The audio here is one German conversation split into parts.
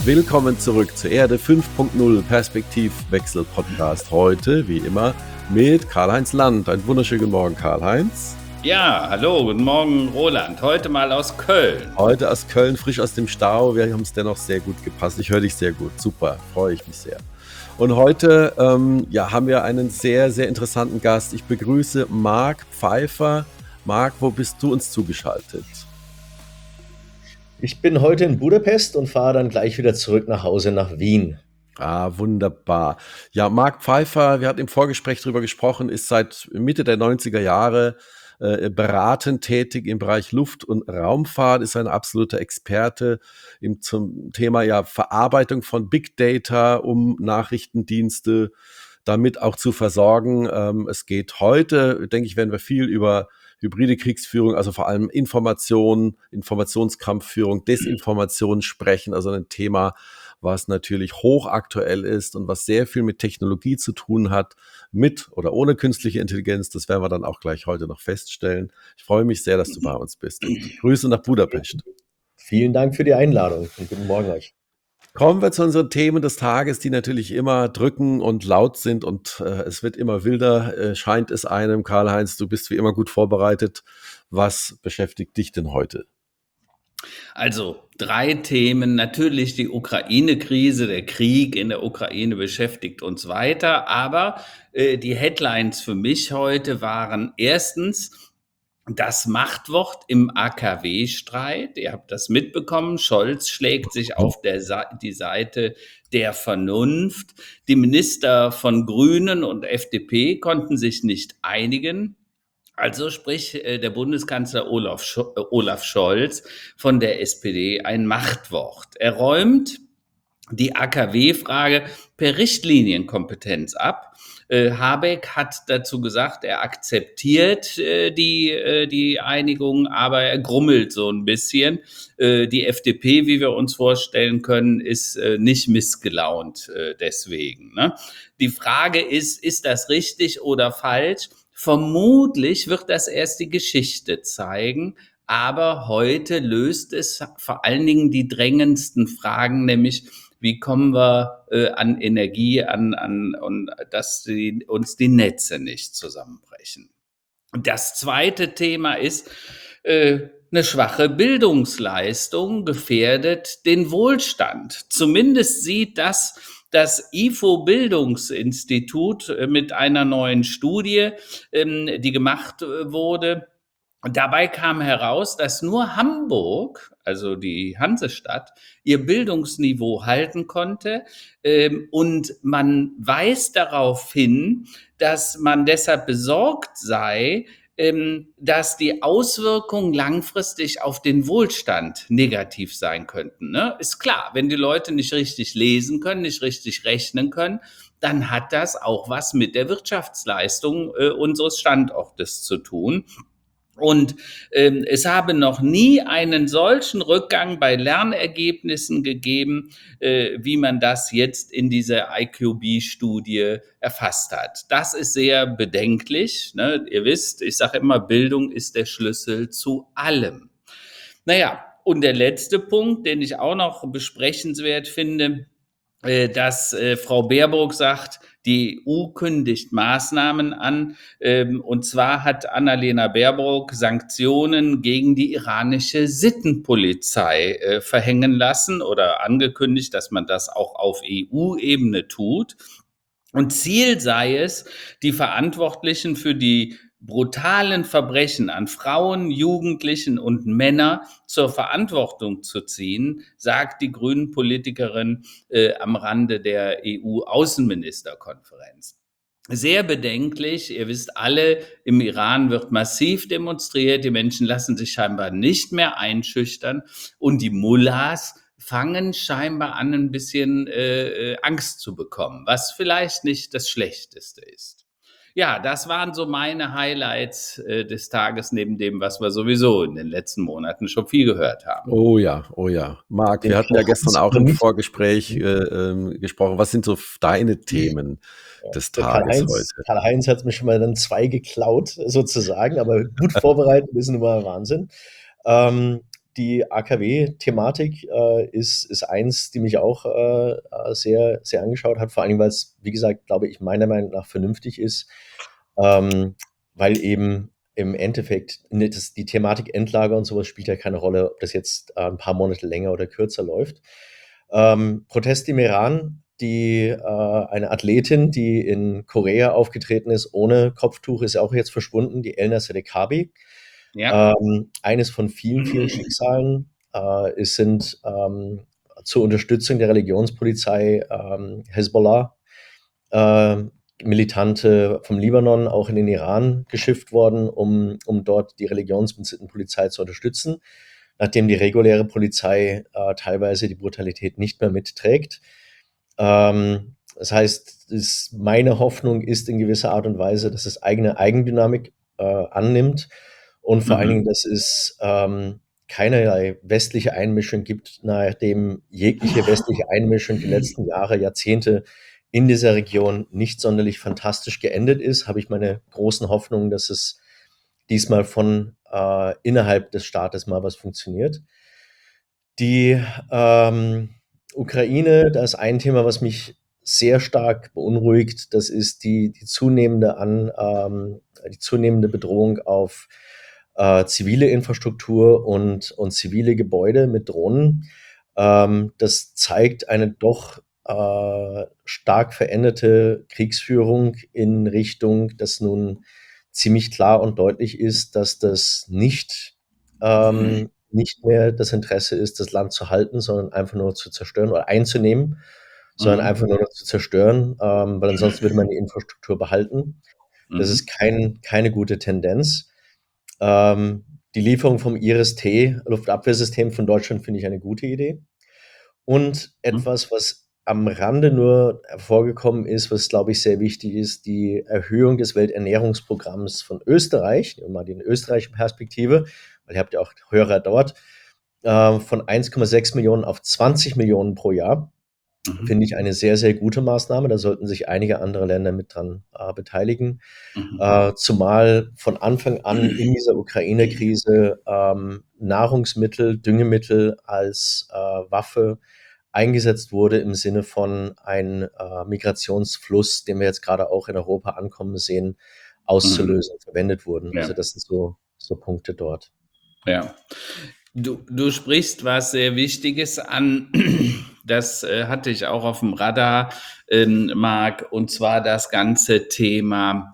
Willkommen zurück zur Erde 5.0 Perspektivwechsel Podcast. Heute, wie immer, mit Karl-Heinz Land. Einen wunderschönen guten Morgen, Karl-Heinz. Ja, hallo, guten Morgen, Roland. Heute mal aus Köln. Heute aus Köln, frisch aus dem Stau. Wir haben es dennoch sehr gut gepasst. Ich höre dich sehr gut. Super, freue ich mich sehr. Und heute haben wir einen sehr, sehr interessanten Gast. Ich begrüße Marc Pfeiffer. Marc, wo bist du uns zugeschaltet? Ich bin heute in Budapest und fahre dann gleich wieder zurück nach Hause nach Wien. Ah, wunderbar. Ja, Marc Pfeiffer, wir hatten im Vorgespräch darüber gesprochen, ist seit Mitte der 90er Jahre beratend tätig im Bereich Luft- und Raumfahrt, ist ein absoluter Experte zum Thema Verarbeitung von Big Data, um Nachrichtendienste damit auch zu versorgen. Es geht heute, denke ich, werden wir viel über hybride Kriegsführung, also vor allem Information, Informationskampfführung, Desinformation sprechen, also ein Thema, was natürlich hochaktuell ist und was sehr viel mit Technologie zu tun hat, mit oder ohne künstliche Intelligenz. Das werden wir dann auch gleich heute noch feststellen. Ich freue mich sehr, dass du bei uns bist. Grüße nach Budapest. Vielen Dank für die Einladung und guten Morgen euch. Kommen wir zu unseren Themen des Tages, die natürlich immer drücken und laut sind und es wird immer wilder, scheint es einem. Karl-Heinz, du bist wie immer gut vorbereitet. Was beschäftigt dich denn heute? Also 3 Themen. Natürlich die Ukraine-Krise, der Krieg in der Ukraine beschäftigt uns weiter. Aber die Headlines für mich heute waren erstens das Machtwort im AKW-Streit. Ihr habt das mitbekommen. Scholz schlägt sich auf die Seite der Vernunft. Die Minister von Grünen und FDP konnten sich nicht einigen. Also spricht der Bundeskanzler Olaf Scholz von der SPD ein Machtwort. Er räumt die AKW-Frage per Richtlinienkompetenz ab. Habeck hat dazu gesagt, er akzeptiert die Einigung, aber er grummelt so ein bisschen. Die FDP, wie wir uns vorstellen können, ist nicht missgelaunt deswegen. Ne? Die Frage ist das richtig oder falsch? Vermutlich wird das erst die Geschichte zeigen, aber heute löst es vor allen Dingen die drängendsten Fragen, nämlich wie kommen wir an Energie und dass uns die Netze nicht zusammenbrechen. Und das zweite Thema ist, eine schwache Bildungsleistung gefährdet den Wohlstand. Zumindest sieht das IFO-Bildungsinstitut mit einer neuen Studie, die gemacht wurde. Und dabei kam heraus, dass nur Hamburg, also die Hansestadt, ihr Bildungsniveau halten konnte. Und man weist darauf hin, dass man deshalb besorgt sei, dass die Auswirkungen langfristig auf den Wohlstand negativ sein könnten. Ne? Ist klar, wenn die Leute nicht richtig lesen können, nicht richtig rechnen können, dann hat das auch was mit der Wirtschaftsleistung unseres Standortes zu tun. Und es habe noch nie einen solchen Rückgang bei Lernergebnissen gegeben, wie man das jetzt in dieser IQB-Studie erfasst hat. Das ist sehr bedenklich. Ne? Ihr wisst, ich sage immer, Bildung ist der Schlüssel zu allem. Naja, und der letzte Punkt, den ich auch noch besprechenswert finde, dass Frau Baerbock sagt, die EU kündigt Maßnahmen an. Und zwar hat Annalena Baerbock Sanktionen gegen die iranische Sittenpolizei verhängen lassen oder angekündigt, dass man das auch auf EU-Ebene tut. Und Ziel sei es, die Verantwortlichen für die brutalen Verbrechen an Frauen, Jugendlichen und Männer zur Verantwortung zu ziehen, sagt die Grünen-Politikerin am Rande der EU-Außenministerkonferenz. Sehr bedenklich. Ihr wisst alle, im Iran wird massiv demonstriert. Die Menschen lassen sich scheinbar nicht mehr einschüchtern. Und die Mullahs fangen scheinbar an, ein bisschen Angst zu bekommen, was vielleicht nicht das Schlechteste ist. Ja, das waren so meine Highlights des Tages, neben dem, was wir sowieso in den letzten Monaten schon viel gehört haben. Oh ja, oh ja. Marc, wir hatten ja gestern auch im Vorgespräch gesprochen. Was sind so deine Themen des Tages heute? Karl-Heinz hat mir schon mal dann 2 geklaut, sozusagen, aber gut vorbereitet ist immer Wahnsinn. die AKW-Thematik ist eins, die mich auch sehr, sehr angeschaut hat, vor allen Dingen, weil es, wie gesagt, glaube ich, meiner Meinung nach vernünftig ist, weil eben im Endeffekt die Thematik Endlager und sowas spielt ja keine Rolle, ob das jetzt ein paar Monate länger oder kürzer läuft. Protest im Iran, eine Athletin, die in Korea aufgetreten ist, ohne Kopftuch, ist auch jetzt verschwunden, die Elna Sedekabi. Ja. Eines von vielen, vielen Schicksalen. Es sind zur Unterstützung der Religionspolizei Hezbollah äh, Militante vom Libanon auch in den Iran geschifft worden, um dort die Religionspolizei zu unterstützen, nachdem die reguläre Polizei teilweise die Brutalität nicht mehr mitträgt. Das heißt, meine Hoffnung ist in gewisser Art und Weise, dass es eigene Eigendynamik annimmt und vor allen Dingen, dass es keinerlei westliche Einmischung gibt, nachdem jegliche westliche Einmischung die letzten Jahre, Jahrzehnte in dieser Region nicht sonderlich fantastisch geendet ist, habe ich meine großen Hoffnungen, dass es diesmal von innerhalb des Staates mal was funktioniert. Die Ukraine, da ist ein Thema, was mich sehr stark beunruhigt. Das ist die zunehmende Bedrohung auf zivile Infrastruktur und zivile Gebäude mit Drohnen. Das zeigt eine doch stark veränderte Kriegsführung in Richtung, dass nun ziemlich klar und deutlich ist, dass das nicht mehr das Interesse ist, das Land zu halten, sondern einfach nur zu zerstören oder einzunehmen, sondern einfach nur noch zu zerstören, weil ansonsten würde man die Infrastruktur behalten. Das ist keine gute Tendenz. Die Lieferung vom Iris-T Luftabwehrsystem von Deutschland finde ich eine gute Idee. Und etwas, was am Rande nur hervorgekommen ist, was, glaube ich, sehr wichtig ist, die Erhöhung des Welternährungsprogramms von Österreich, nehmen wir mal die österreichische Perspektive, weil ihr habt ja auch Hörer dort, von 1,6 Millionen auf 20 Millionen pro Jahr, finde ich eine sehr, sehr gute Maßnahme. Da sollten sich einige andere Länder mit dran beteiligen. Zumal von Anfang an in dieser Ukraine-Krise Nahrungsmittel, Düngemittel als Waffe eingesetzt wurde im Sinne von ein Migrationsfluss, den wir jetzt gerade auch in Europa ankommen sehen, auszulösen, verwendet wurden. Ja. Also das sind so Punkte dort. Ja. Du sprichst was sehr Wichtiges an. Das hatte ich auch auf dem Radar, Marc, und zwar das ganze Thema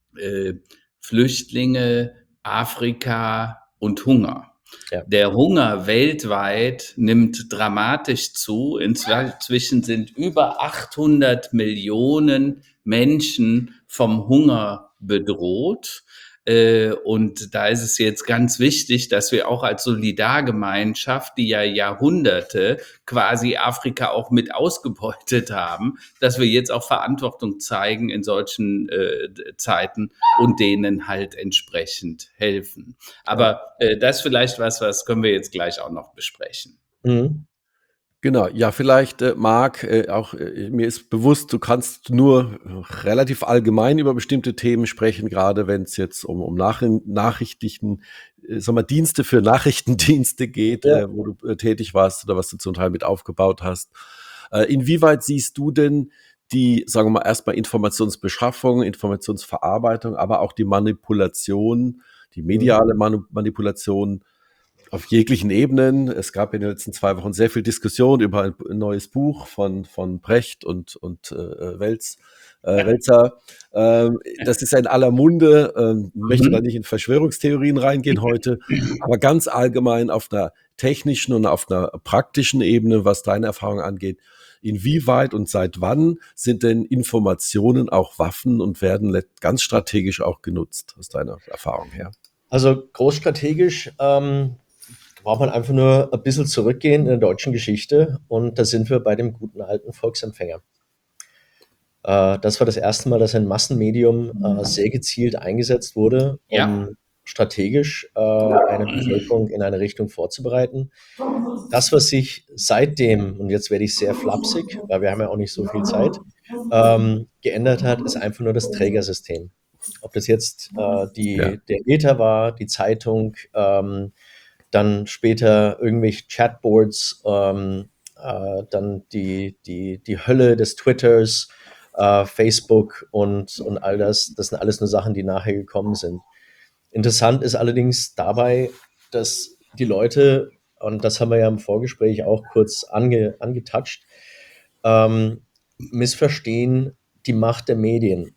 Flüchtlinge, Afrika und Hunger. Ja. Der Hunger weltweit nimmt dramatisch zu. Inzwischen sind über 800 Millionen Menschen vom Hunger bedroht. Und da ist es jetzt ganz wichtig, dass wir auch als Solidargemeinschaft, die ja Jahrhunderte quasi Afrika auch mit ausgebeutet haben, dass wir jetzt auch Verantwortung zeigen in solchen Zeiten und denen halt entsprechend helfen. Aber das ist vielleicht was können wir jetzt gleich auch noch besprechen. Mhm. Genau, ja, vielleicht, Marc, mir ist bewusst, du kannst nur relativ allgemein über bestimmte Themen sprechen, gerade wenn es jetzt um Nachrichten, sagen wir, Dienste für Nachrichtendienste geht, Ja. wo du tätig warst oder was du zum Teil mit aufgebaut hast. Inwieweit siehst du denn die, sagen wir mal, erstmal Informationsbeschaffung, Informationsverarbeitung, aber auch die Manipulation, die mediale Manipulation auf jeglichen Ebenen. Es gab in den letzten 2 Wochen sehr viel Diskussion über ein neues Buch von Brecht und Wälzer. Das ist ja in aller Munde. Möchte da nicht in Verschwörungstheorien reingehen heute, aber ganz allgemein auf einer technischen und auf einer praktischen Ebene, was deine Erfahrung angeht. Inwieweit und seit wann sind denn Informationen auch Waffen und werden ganz strategisch auch genutzt, aus deiner Erfahrung her? Also großstrategisch braucht man einfach nur ein bisschen zurückgehen in der deutschen Geschichte und da sind wir bei dem guten alten Volksempfänger. Das war das erste Mal, dass ein Massenmedium sehr gezielt eingesetzt wurde, um strategisch eine Bevölkerung in eine Richtung vorzubereiten. Das, was sich seitdem, und jetzt werde ich sehr flapsig, weil wir haben ja auch nicht so viel Zeit, geändert hat, ist einfach nur das Trägersystem. Ob das jetzt der Ether war, die Zeitung, dann später irgendwelche Chatboards, dann die Hölle des Twitters, Facebook und all das. Das sind alles nur Sachen, die nachher gekommen sind. Interessant ist allerdings dabei, dass die Leute, und das haben wir ja im Vorgespräch auch kurz angetoucht, missverstehen die Macht der Medien.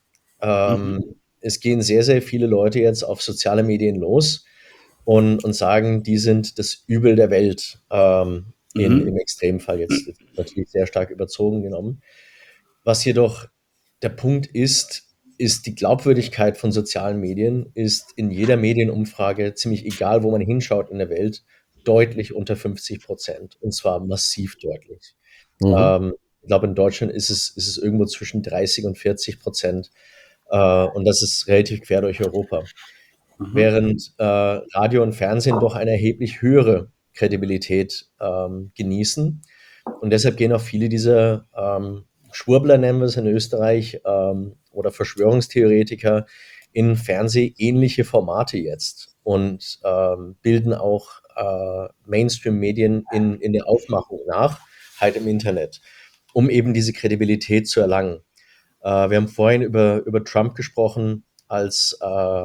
Es gehen sehr, sehr viele Leute jetzt auf soziale Medien los und sagen, die sind das Übel der Welt. Im Extremfall jetzt natürlich sehr stark überzogen genommen. Was jedoch der Punkt ist die Glaubwürdigkeit von sozialen Medien ist in jeder Medienumfrage, ziemlich egal, wo man hinschaut in der Welt, deutlich unter 50%, und zwar massiv deutlich. Ich glaube, in Deutschland ist es irgendwo zwischen 30 und 40%, und das ist relativ quer durch Europa. Während Radio und Fernsehen doch eine erheblich höhere Kredibilität genießen. Und deshalb gehen auch viele dieser Schwurbler, nennen wir es in Österreich, oder Verschwörungstheoretiker in fernsehähnliche Formate jetzt und bilden auch Mainstream-Medien in der Aufmachung nach, halt im Internet, um eben diese Kredibilität zu erlangen. Wir haben vorhin über Trump gesprochen als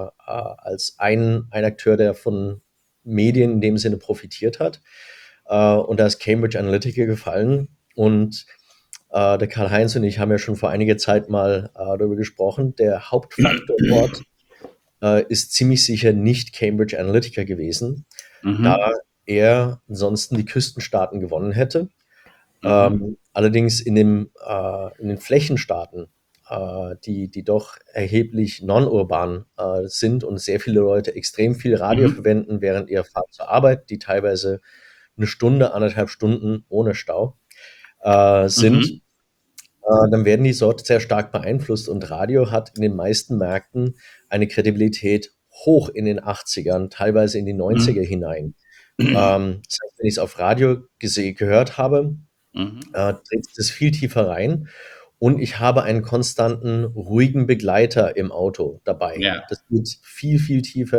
ein Akteur, der von Medien in dem Sinne profitiert hat. Und da ist Cambridge Analytica gefallen. Und der Karl-Heinz und ich haben ja schon vor einiger Zeit mal darüber gesprochen. Der Hauptfaktor dort ist ziemlich sicher nicht Cambridge Analytica gewesen, da er ansonsten die Küstenstaaten gewonnen hätte. Allerdings in den Flächenstaaten, die doch erheblich non-urban sind und sehr viele Leute extrem viel Radio verwenden während ihrer Fahrt zur Arbeit, die teilweise 1 Stunde, 1,5 Stunden ohne Stau sind, dann werden die dort sehr stark beeinflusst, und Radio hat in den meisten Märkten eine Kredibilität hoch in den 80ern, teilweise in die 90er hinein. Das heißt, wenn ich es auf Radio gehört habe, dreht es viel tiefer rein, und ich habe einen konstanten, ruhigen Begleiter im Auto dabei. Ja. Das geht viel, viel tiefer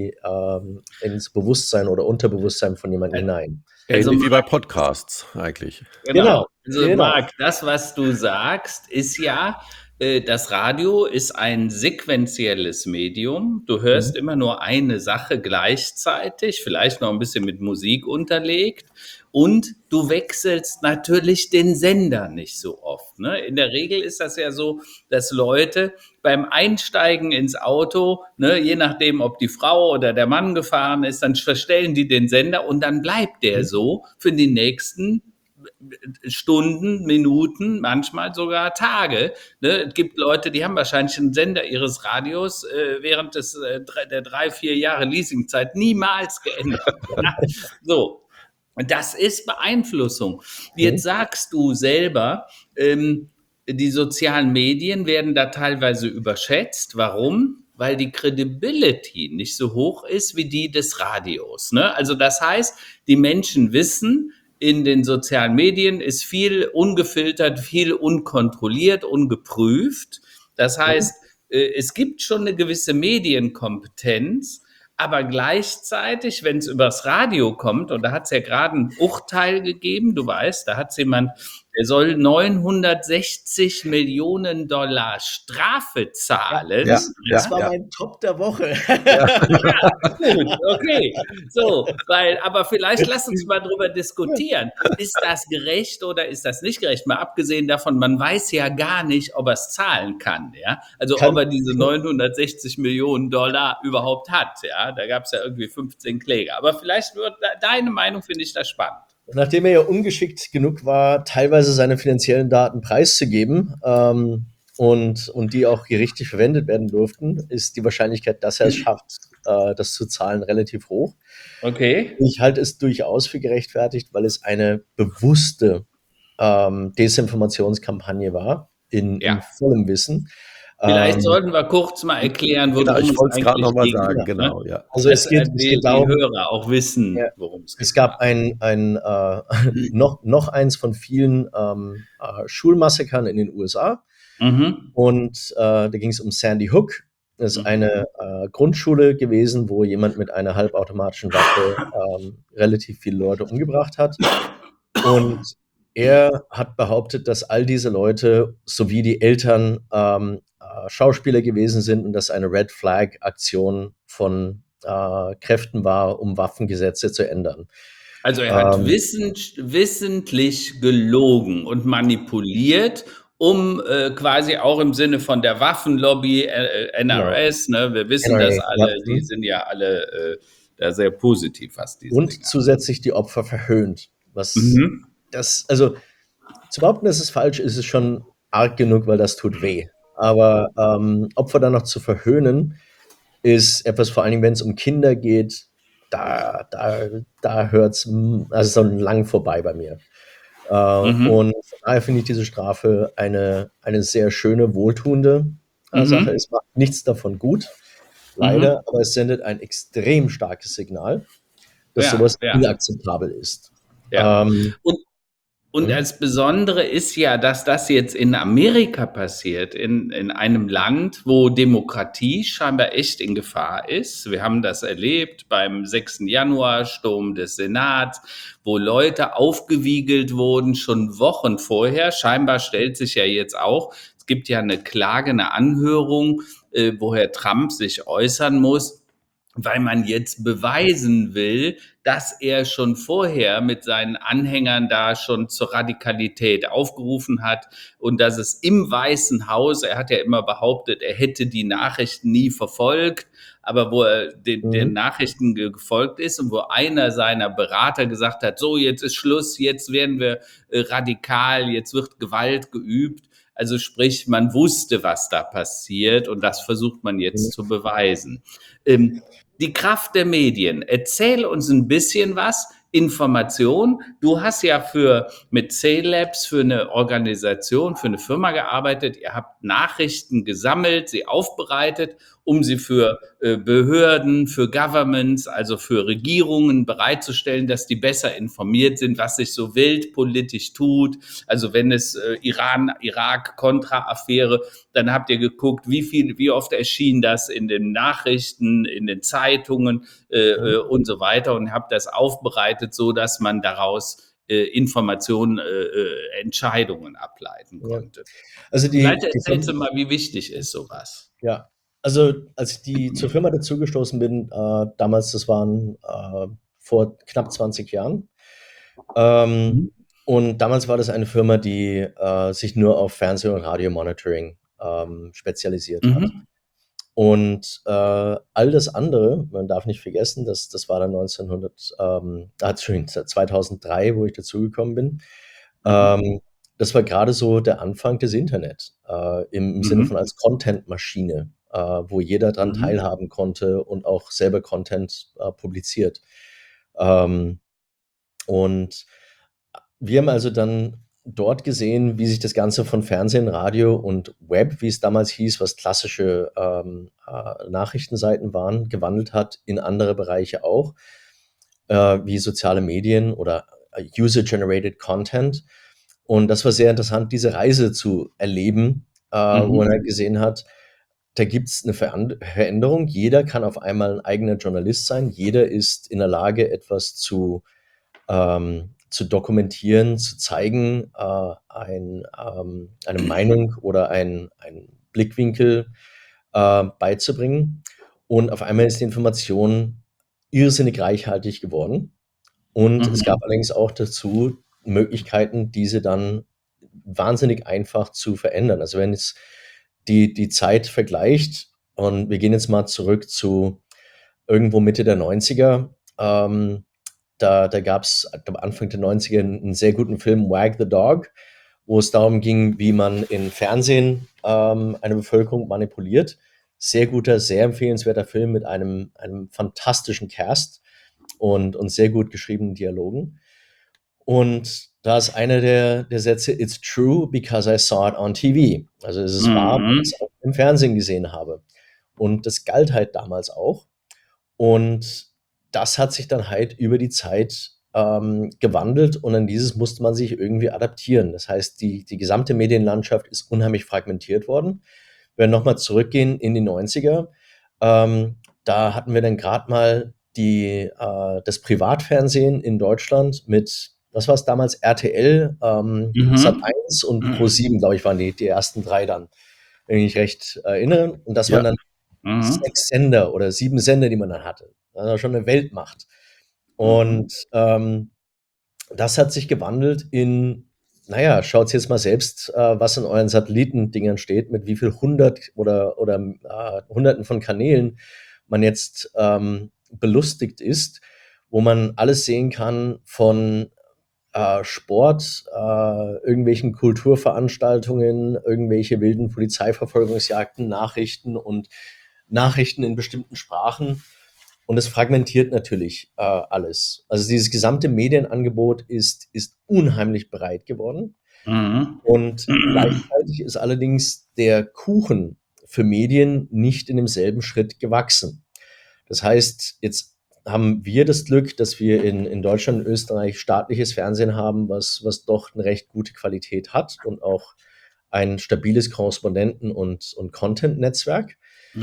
ins Bewusstsein oder Unterbewusstsein von jemandem hinein. Ähnlich wie bei Podcasts eigentlich. Genau. Also Marc, das, was du sagst, ist ja, das Radio ist ein sequentielles Medium. Du hörst immer nur eine Sache gleichzeitig, vielleicht noch ein bisschen mit Musik unterlegt, und du wechselst natürlich den Sender nicht so oft. Ne? In der Regel ist das ja so, dass Leute beim Einsteigen ins Auto, ne, je nachdem, ob die Frau oder der Mann gefahren ist, dann verstellen die den Sender, und dann bleibt der so für die nächsten Stunden, Minuten, manchmal sogar Tage. Ne? Es gibt Leute, die haben wahrscheinlich einen Sender ihres Radios während der 3-4 Jahre Leasingzeit niemals geändert. Ja? So. Das ist Beeinflussung. Jetzt sagst du selber, die sozialen Medien werden da teilweise überschätzt. Warum? Weil die Credibility nicht so hoch ist wie die des Radios. Ne? Also das heißt, die Menschen wissen, in den sozialen Medien ist viel ungefiltert, viel unkontrolliert, ungeprüft. Das heißt, es gibt schon eine gewisse Medienkompetenz, aber gleichzeitig, wenn es übers Radio kommt, und da hat es ja gerade ein Urteil gegeben, du weißt, da hat es jemand, der soll 960 Millionen Dollar Strafe zahlen. Das war mein Top der Woche. Gut, okay. So, aber vielleicht lass uns mal drüber diskutieren. Ist das gerecht oder ist das nicht gerecht? Mal abgesehen davon, man weiß ja gar nicht, ob er es zahlen kann. Ja? Also ob er diese 960 Millionen Dollar überhaupt hat. Ja? Da gab es ja irgendwie 15 Kläger. Aber vielleicht wird deine Meinung, finde ich das spannend. Nachdem er ja ungeschickt genug war, teilweise seine finanziellen Daten preiszugeben, und die auch gerichtlich verwendet werden durften, ist die Wahrscheinlichkeit, dass er es schafft, das zu zahlen, relativ hoch. Okay. Ich halte es durchaus für gerechtfertigt, weil es eine bewusste Desinformationskampagne war, in vollem Wissen. Vielleicht sollten wir kurz mal erklären, worum ich wollte es gerade noch mal ging. sagen, genau, ja. Also es geht darum, die Hörer auch wissen, worum es geht. Es gab noch eins von vielen Schulmassakern in den USA. Und da ging es um Sandy Hook. ist eine Grundschule gewesen, wo jemand mit einer halbautomatischen Waffe relativ viele Leute umgebracht hat. Und er hat behauptet, dass all diese Leute sowie die Eltern Schauspieler gewesen sind und dass eine Red Flag Aktion von Kräften war, um Waffengesetze zu ändern. Also er hat wissentlich gelogen und manipuliert, um quasi auch im Sinne von der Waffenlobby, NRS, ne, wir wissen das alle, die sind ja alle da sehr positiv, was diese und Dinge zusätzlich die Opfer verhöhnt. Also zu behaupten, dass es falsch ist, ist schon arg genug, weil das tut weh. Aber Opfer dann noch zu verhöhnen, ist etwas, vor allen Dingen, wenn es um Kinder geht, da hört es also so lang vorbei bei mir. Und von daher finde ich diese Strafe eine sehr schöne, wohltuende Sache. Es macht nichts davon gut, leider, aber es sendet ein extrem starkes Signal, dass sowas inakzeptabel ist. Ja. Und das Besondere ist ja, dass das jetzt in Amerika passiert, in einem Land, wo Demokratie scheinbar echt in Gefahr ist. Wir haben das erlebt beim 6. Januar, Sturm des Senats, wo Leute aufgewiegelt wurden, schon Wochen vorher. Scheinbar stellt sich ja jetzt auch, es gibt ja eine Klage, eine Anhörung, wo Herr Trump sich äußern muss, weil man jetzt beweisen will, dass er schon vorher mit seinen Anhängern da schon zur Radikalität aufgerufen hat und dass es im Weißen Haus, er hat ja immer behauptet, er hätte die Nachrichten nie verfolgt, aber wo er den Nachrichten gefolgt ist und wo einer seiner Berater gesagt hat, so, jetzt ist Schluss, jetzt werden wir radikal, jetzt wird Gewalt geübt. Also sprich, man wusste, was da passiert und das versucht man jetzt zu beweisen. Die Kraft der Medien. Erzähl uns ein bisschen was. Information. Du hast ja mit C-Labs für eine Organisation, für eine Firma gearbeitet. Ihr habt Nachrichten gesammelt, sie aufbereitet, um sie für Behörden, für Governments, also für Regierungen bereitzustellen, dass die besser informiert sind, was sich so weltpolitisch tut. Also wenn es Iran-Irak-Kontra-Affäre, dann habt ihr geguckt, wie oft erschien das in den Nachrichten, in den Zeitungen und so weiter und habt das aufbereitet, so dass man daraus Informationen, Entscheidungen ableiten konnte. Also Vielleicht erzählst du mal, wie wichtig ist sowas? Ja, also als ich zur Firma dazugestoßen bin, damals, das waren vor knapp 20 Jahren. Und damals war das eine Firma, die sich nur auf Fernseh- und Radio-Monitoring spezialisiert hat. Und all das andere, man darf nicht vergessen, das war dann 2003, wo ich dazugekommen bin. Das war gerade so der Anfang des Internet, im Sinne von als Content-Maschine, wo jeder dran teilhaben konnte und auch selber Content publiziert. Und wir haben also dann dort gesehen, wie sich das Ganze von Fernsehen, Radio und Web, wie es damals hieß, was klassische Nachrichtenseiten waren, gewandelt hat in andere Bereiche auch, wie soziale Medien oder User-Generated Content. Und das war sehr interessant, diese Reise zu erleben, wo man halt gesehen hat, da gibt es eine Veränderung. Jeder kann auf einmal ein eigener Journalist sein. Jeder ist in der Lage, etwas zu dokumentieren, zu zeigen, eine Meinung oder einen Blickwinkel beizubringen. Und auf einmal ist die Information irrsinnig reichhaltig geworden. Und es gab allerdings auch dazu Möglichkeiten, diese dann wahnsinnig einfach zu verändern. Also wenn jetzt die Zeit vergleicht und wir gehen jetzt mal zurück zu irgendwo Mitte der 90er, da gab es am Anfang der 90er einen sehr guten Film, Wag the Dog, wo es darum ging, wie man im Fernsehen eine Bevölkerung manipuliert. Sehr guter, sehr empfehlenswerter Film mit einem fantastischen Cast und sehr gut geschriebenen Dialogen. Und da ist einer der Sätze, "It's true because I saw it on TV." Also es ist wahr, weil ich es auch im Fernsehen gesehen habe. Und das galt halt damals auch. Und das hat sich dann halt über die Zeit gewandelt und an dieses musste man sich irgendwie adaptieren. Das heißt, die gesamte Medienlandschaft ist unheimlich fragmentiert worden. wenn wir nochmal zurückgehen in die 90er, da hatten wir dann gerade mal das Privatfernsehen in Deutschland mit, was war es damals, RTL, Sat.1 und Pro7, glaube ich, waren die ersten 3 dann, wenn ich mich recht erinnere. Und das waren dann 6 Sender oder 7 Sender, die man dann hatte. Das war schon eine Weltmacht. Und das hat sich gewandelt in, naja, schaut jetzt mal selbst, was in euren Satellitendingern steht, mit wie viel Hunderten von Kanälen man jetzt belustigt ist, wo man alles sehen kann von Sport, irgendwelchen Kulturveranstaltungen, irgendwelche wilden Polizeiverfolgungsjagden, Nachrichten und Nachrichten in bestimmten Sprachen. Und es fragmentiert natürlich alles. Also dieses gesamte Medienangebot ist unheimlich breit geworden. Und gleichzeitig ist allerdings der Kuchen für Medien nicht in demselben Schritt gewachsen. Das heißt, jetzt haben wir das Glück, dass wir in Deutschland und Österreich staatliches Fernsehen haben, was doch eine recht gute Qualität hat und auch ein stabiles Korrespondenten- und Content-Netzwerk.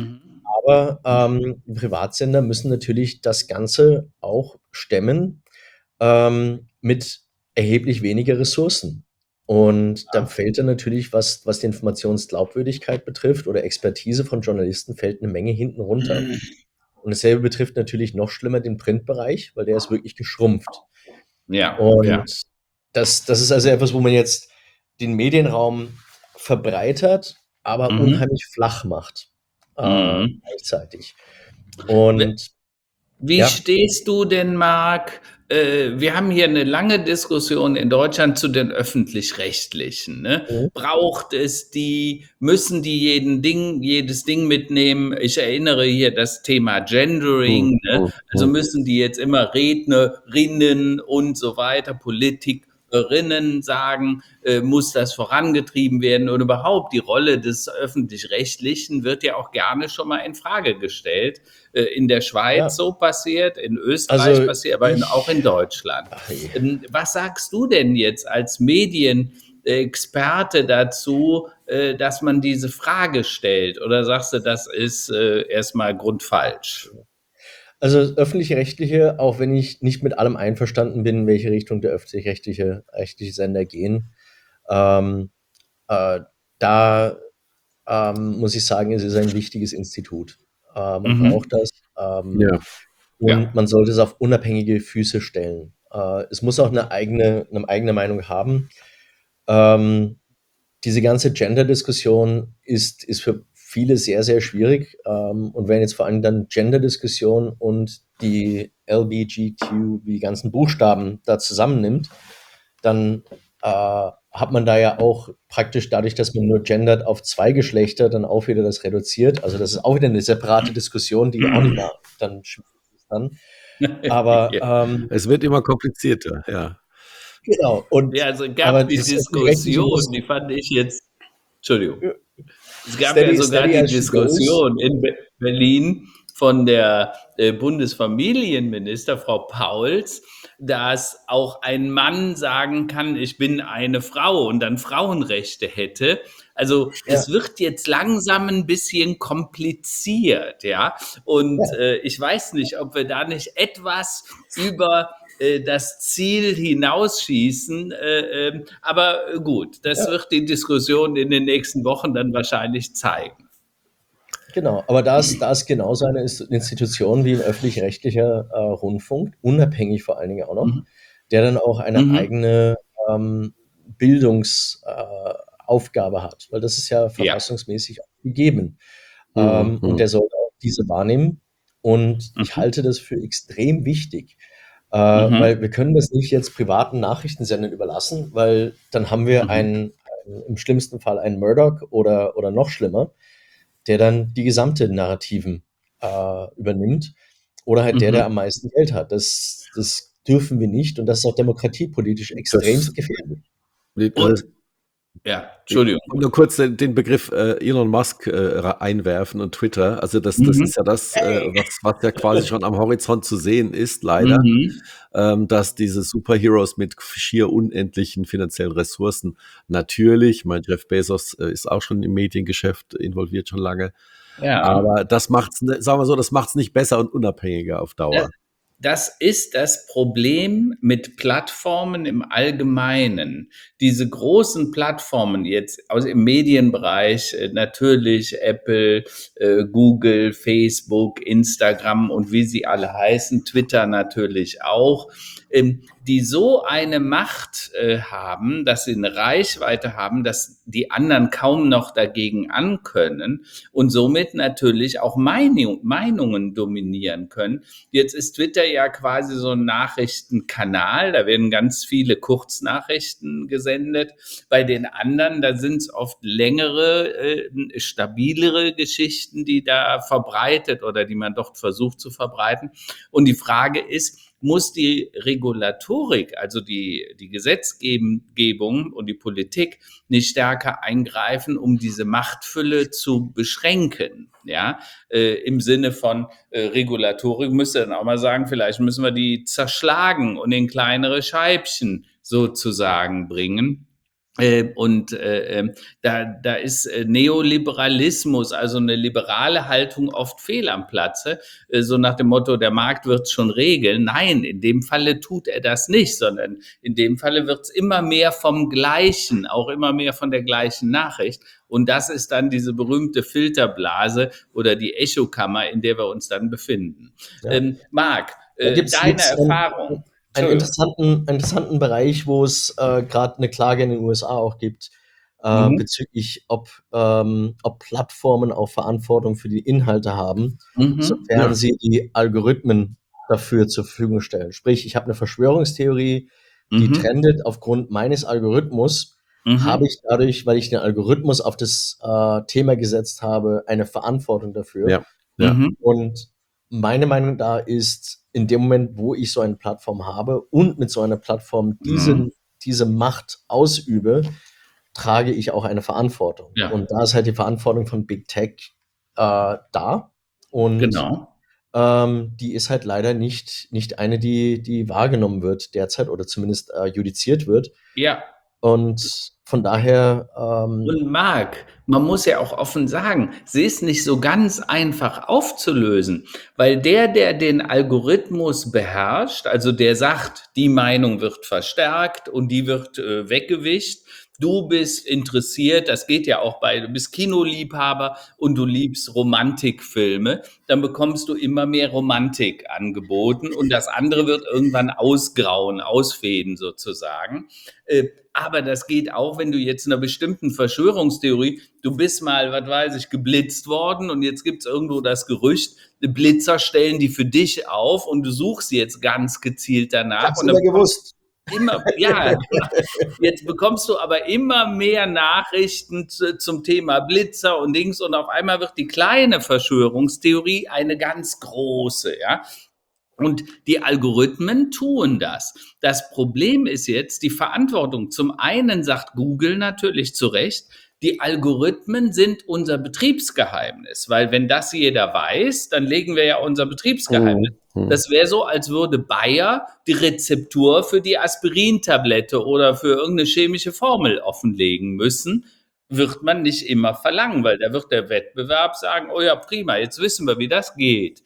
Aber Privatsender müssen natürlich das Ganze auch stemmen mit erheblich weniger Ressourcen. Und da fällt dann natürlich, was die Informationsglaubwürdigkeit betrifft oder Expertise von Journalisten, fällt eine Menge hinten runter. Und dasselbe betrifft natürlich noch schlimmer den Printbereich, weil der ist wirklich geschrumpft. Und das ist also etwas, wo man jetzt den Medienraum verbreitert, aber unheimlich flach macht gleichzeitig. Und wie stehst du denn, Marc? Wir haben hier eine lange Diskussion in Deutschland zu den Öffentlich-Rechtlichen. Ne? Braucht es die, müssen die jedes Ding mitnehmen? Ich erinnere hier das Thema Gendering. Ne? Also müssen die jetzt immer Rednerinnen und so weiter, Politikerinnen sagen, muss das vorangetrieben werden? Und überhaupt die Rolle des Öffentlich-Rechtlichen wird ja auch gerne schon mal in Frage gestellt. In der Schweiz so passiert, in Österreich passiert, aber auch in Deutschland. Was sagst du denn jetzt als Medienexperte dazu, dass man diese Frage stellt? Oder sagst du, das ist erstmal grundfalsch? Also das Öffentlich-Rechtliche, auch wenn ich nicht mit allem einverstanden bin, in welche Richtung der öffentlich-rechtliche Sender gehen, da muss ich sagen, es ist ein wichtiges Institut. Man braucht das. Und man sollte es auf unabhängige Füße stellen. Es muss auch eine eigene Meinung haben. Diese ganze Gender-Diskussion ist für viele sehr, sehr schwierig. Und wenn jetzt vor allem dann Gender-Diskussion und die LGBTQ, die ganzen Buchstaben da zusammennimmt, dann hat man da ja auch praktisch dadurch, dass man nur gendert auf 2 Geschlechter, dann auch wieder das reduziert. Also das ist auch wieder eine separate Diskussion, die auch nicht mehr dann schwierig ist dann. Aber es wird immer komplizierter, ja. Genau. Und also gab die Diskussion, die fand ich jetzt, Entschuldigung. Es gab ja sogar die Diskussion in Berlin von der Bundesfamilienminister, Frau Pauls, dass auch ein Mann sagen kann, ich bin eine Frau und dann Frauenrechte hätte. Also es wird jetzt langsam ein bisschen kompliziert, ja. Und ich weiß nicht, ob wir da nicht etwas über das Ziel hinausschießen. Aber gut, das wird die Diskussion in den nächsten Wochen dann wahrscheinlich zeigen. Genau, aber da ist genauso eine Institution wie ein öffentlich-rechtlicher Rundfunk, unabhängig vor allen Dingen auch noch, der dann auch eine eigene Bildungsaufgabe hat, weil das ist ja verfassungsmäßig auch gegeben. Und der sollte auch diese wahrnehmen. Und ich halte das für extrem wichtig, weil wir können das nicht jetzt privaten Nachrichtensendern überlassen, weil dann haben wir im schlimmsten Fall einen Murdoch oder noch schlimmer, der dann die gesamte Narrativen übernimmt oder halt der am meisten Geld hat. Das dürfen wir nicht und das ist auch demokratiepolitisch extrem gefährlich. Ja, Ich Entschuldigung. wollte nur kurz den Begriff Elon Musk einwerfen und Twitter. Also das Mhm. ist ja das, was ja quasi schon am Horizont zu sehen ist, leider, Mhm. dass diese Superheroes mit schier unendlichen finanziellen Ressourcen natürlich, mein Jeff Bezos ist auch schon im Mediengeschäft involviert schon lange, Ja. aber das macht's, sagen wir so, das macht's nicht besser und unabhängiger auf Das Dauer. das ist das Problem mit Plattformen im Allgemeinen. Diese großen Plattformen jetzt aus im Medienbereich, natürlich Apple, Google, Facebook, Instagram und wie sie alle heißen, Twitter natürlich auch, die so eine Macht haben, dass sie eine Reichweite haben, dass die anderen kaum noch dagegen ankönnen und somit natürlich auch Meinungen dominieren können. Jetzt ist Twitter ja quasi so ein Nachrichtenkanal, da werden ganz viele Kurznachrichten gesendet. Bei den anderen, da sind es oft längere, stabilere Geschichten, die da verbreitet oder die man dort versucht zu verbreiten. Und die Frage ist, muss die Regulatorik, also die Gesetzgebung und die Politik nicht stärker eingreifen, um diese Machtfülle zu beschränken? Ja, im Sinne von Regulatorik müsste dann auch mal sagen, vielleicht müssen wir die zerschlagen und in kleinere Scheibchen sozusagen bringen. Da ist Neoliberalismus, also eine liberale Haltung, oft fehl am Platze, so nach dem Motto, der Markt wird es schon regeln. Nein, in dem Falle tut er das nicht, sondern in dem Falle wird es immer mehr vom Gleichen, auch immer mehr von der gleichen Nachricht. Und das ist dann diese berühmte Filterblase oder die Echokammer, in der wir uns dann befinden. Ja. Marc, Da gibt's deine einen, Erfahrung. einen Entschuldigung. interessanten Bereich, wo es gerade eine Klage in den USA auch gibt, Mhm. bezüglich, ob Plattformen auch Verantwortung für die Inhalte haben, Mhm. sofern Ja. sie die Algorithmen dafür zur Verfügung stellen. Sprich, ich habe eine Verschwörungstheorie, die Mhm. trendet aufgrund meines Algorithmus, habe Mhm. ich dadurch, weil ich den Algorithmus auf das Thema gesetzt habe, eine Verantwortung dafür. Ja, ja. Mhm. Und meine Meinung da ist, in dem Moment, wo ich so eine Plattform habe und mit so einer Plattform Mhm. diese Macht ausübe, trage ich auch eine Verantwortung. Ja, Und da ist halt die Verantwortung von Big Tech da. Und genau. die ist halt leider nicht eine, die wahrgenommen wird derzeit oder zumindest judiziert wird. Ja. Und von daher, Und Marc, man muss ja auch offen sagen, sie ist nicht so ganz einfach aufzulösen, weil der den Algorithmus beherrscht, also der sagt, die Meinung wird verstärkt und die wird weggewischt. Du bist interessiert, das geht ja auch du bist Kinoliebhaber und du liebst Romantikfilme, dann bekommst du immer mehr Romantik angeboten und das andere wird irgendwann ausgrauen, ausfäden sozusagen. Aber das geht auch, wenn du jetzt einer bestimmten Verschwörungstheorie, du bist mal, was weiß ich, geblitzt worden und jetzt gibt es irgendwo das Gerücht, die Blitzer stellen die für dich auf und du suchst jetzt ganz gezielt ich habe danach es und dann immer bekommst gewusst. du immer, ja, genau. Jetzt bekommst du aber immer mehr Nachrichten zum Thema Blitzer und Dings und auf einmal wird die kleine Verschwörungstheorie eine ganz große, ja. Und die Algorithmen tun das. Das Problem ist jetzt die Verantwortung. Zum einen sagt Google natürlich zu Recht, die Algorithmen sind unser Betriebsgeheimnis, weil wenn das jeder weiß, dann legen wir ja unser Betriebsgeheimnis. Mhm. Mhm. Das wäre so, als würde Bayer die Rezeptur für die Aspirintablette oder für irgendeine chemische Formel offenlegen müssen. Wird man nicht immer verlangen, weil da wird der Wettbewerb sagen, oh ja, prima, jetzt wissen wir, wie das geht.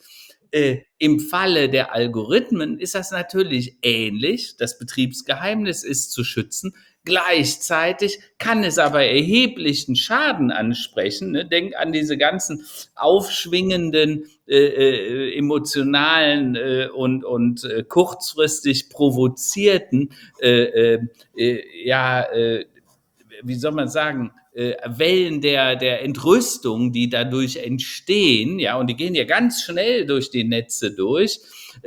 Im Falle der Algorithmen ist das natürlich ähnlich. Das Betriebsgeheimnis ist zu schützen. Gleichzeitig kann es aber erheblichen Schaden ansprechen. Ne? Denk an diese ganzen aufschwingenden, emotionalen kurzfristig provozierten, ja, wie soll man sagen, Wellen der Entrüstung, die dadurch entstehen, ja, und die gehen ja ganz schnell durch die Netze durch.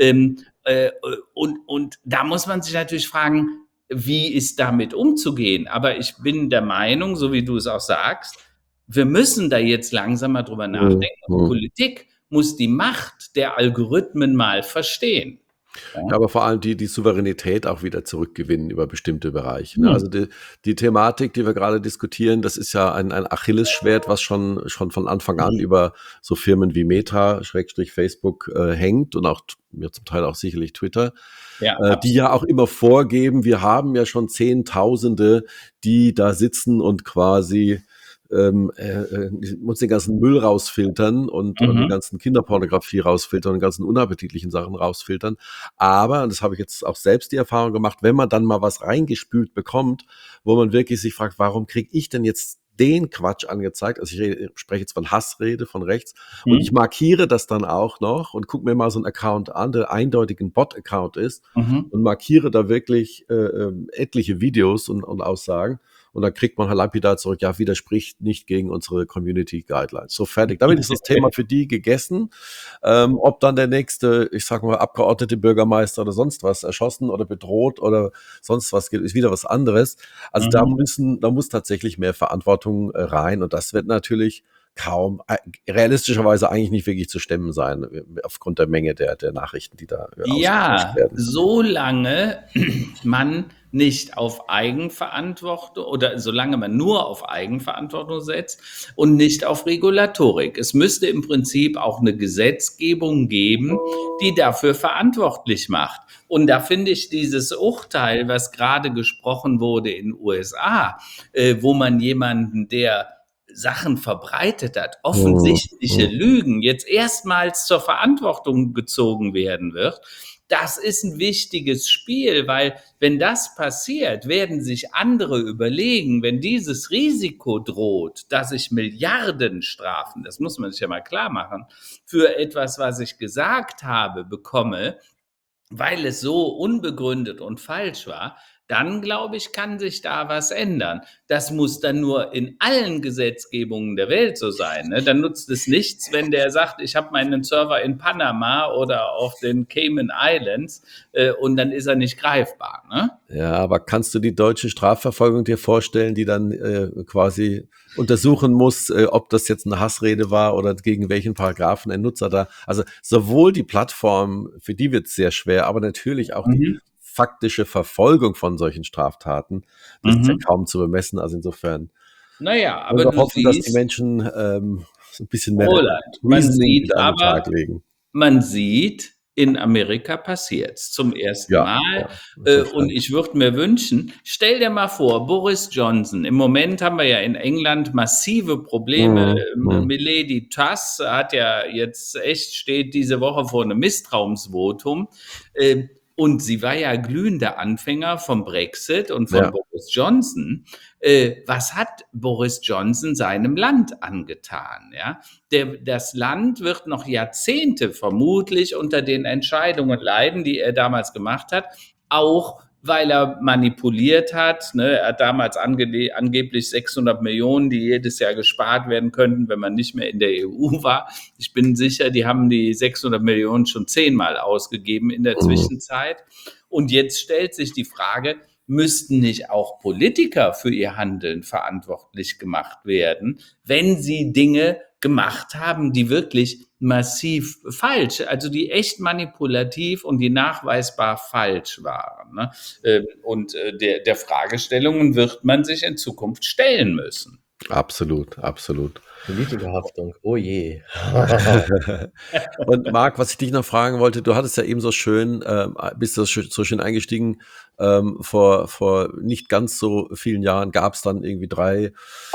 Und da muss man sich natürlich fragen, wie ist damit umzugehen? Aber ich bin der Meinung, so wie du es auch sagst, wir müssen da jetzt langsam mal drüber Mhm. nachdenken. Und Mhm. Politik muss die Macht der Algorithmen mal verstehen. Ja, aber vor allem die Souveränität auch wieder zurückgewinnen über bestimmte Bereiche, ne? Hm. Also, die Thematik, die wir gerade diskutieren, das ist ja ein Achillesschwert, was schon von Anfang an über so Firmen wie Meta, Schrägstrich Facebook, hängt und auch ja, zum Teil auch sicherlich Twitter, Ja, die ja auch absolut. immer vorgeben, wir haben ja schon Zehntausende, die da sitzen und quasi muss den ganzen Müll rausfiltern und die Mhm. ganzen Kinderpornografie rausfiltern und die ganzen unappetitlichen Sachen rausfiltern. Aber, und das habe ich jetzt auch selbst die Erfahrung gemacht, wenn man dann mal was reingespült bekommt, wo man wirklich sich fragt, warum kriege ich denn jetzt den Quatsch angezeigt? Also ich spreche jetzt von Hassrede von rechts und ich Mhm. markiere das dann auch noch und gucke mir mal so einen Account an, der eindeutig ein Bot-Account ist Mhm. und markiere da wirklich etliche Videos und Aussagen. Und dann kriegt man halt lapidar zurück, ja, widerspricht nicht gegen unsere Community Guidelines. So, fertig. Damit ist das Thema für die gegessen. Ob dann der nächste, ich sag mal, Abgeordnete, Bürgermeister oder sonst was erschossen oder bedroht oder sonst was geht, ist wieder was anderes. Also Mhm. da muss tatsächlich mehr Verantwortung rein. Und das wird natürlich kaum, realistischerweise eigentlich nicht wirklich zu stemmen sein, aufgrund der Menge der Nachrichten, die da ausgetauscht Ja, werden. solange man nicht auf Eigenverantwortung oder solange man nur auf Eigenverantwortung setzt und nicht auf Regulatorik. Es müsste im Prinzip auch eine Gesetzgebung geben, die dafür verantwortlich macht. Und da finde ich dieses Urteil, was gerade gesprochen wurde in USA, wo man jemanden, der Sachen verbreitet hat, Hm, offensichtliche hm. Lügen, jetzt erstmals zur Verantwortung gezogen werden wird. Das ist ein wichtiges Spiel, weil wenn das passiert, werden sich andere überlegen, wenn dieses Risiko droht, dass ich Milliardenstrafen, das muss man sich ja mal klar machen, für etwas, was ich gesagt habe, bekomme, weil es so unbegründet und falsch war, dann glaube ich, kann sich da was ändern. Das muss dann nur in allen Gesetzgebungen der Welt so sein. Ne? Dann nutzt es nichts, wenn der sagt, ich habe meinen Server in Panama oder auf den Cayman Islands und dann ist er nicht greifbar. Ne? Ja, aber kannst du die deutsche Strafverfolgung dir vorstellen, die dann quasi untersuchen muss, ob das jetzt eine Hassrede war oder gegen welchen Paragraphen ein Nutzer da. Also sowohl die Plattform, für die wird es sehr schwer, aber natürlich auch die Mhm. faktische Verfolgung von solchen Straftaten, das ist ja Mhm. kaum zu bemessen. Also insofern Naja, wollen aber wir du hoffen, dass die siehst, Menschen so ein bisschen mehr Roland, Reasoning wieder an den Tag legen. man sieht, in Amerika passiert's zum ersten Ja, Mal. ja, Und insofern. ich würde mir wünschen, stell dir mal vor, Boris Johnson. Im Moment haben wir ja in England massive Probleme. Mhm, mhm. Milady Truss hat ja jetzt echt, steht diese Woche vor einem Misstrauensvotum. Und sie war ja glühender Anfänger vom Brexit und von Ja. Boris Johnson. Was hat Boris Johnson seinem Land angetan? Ja? Das Land wird noch Jahrzehnte vermutlich unter den Entscheidungen leiden, die er damals gemacht hat, auch weil er manipuliert hat. Ne? Er hat damals angeblich 600 Millionen, die jedes Jahr gespart werden könnten, wenn man nicht mehr in der EU war. Ich bin sicher, die haben die 600 Millionen schon 10-mal ausgegeben in der Mhm. Zwischenzeit. Und jetzt stellt sich die Frage, müssten nicht auch Politiker für ihr Handeln verantwortlich gemacht werden, wenn sie Dinge gemacht haben, die wirklich massiv falsch, also die echt manipulativ und die nachweisbar falsch waren. Ne? Und der Fragestellungen wird man sich in Zukunft stellen müssen. Absolut, absolut. Politikerhaftung, oh je. Und Marc, was ich dich noch fragen wollte, du hattest ja eben so schön, bist du so schön eingestiegen, vor nicht ganz so vielen Jahren gab es dann irgendwie 3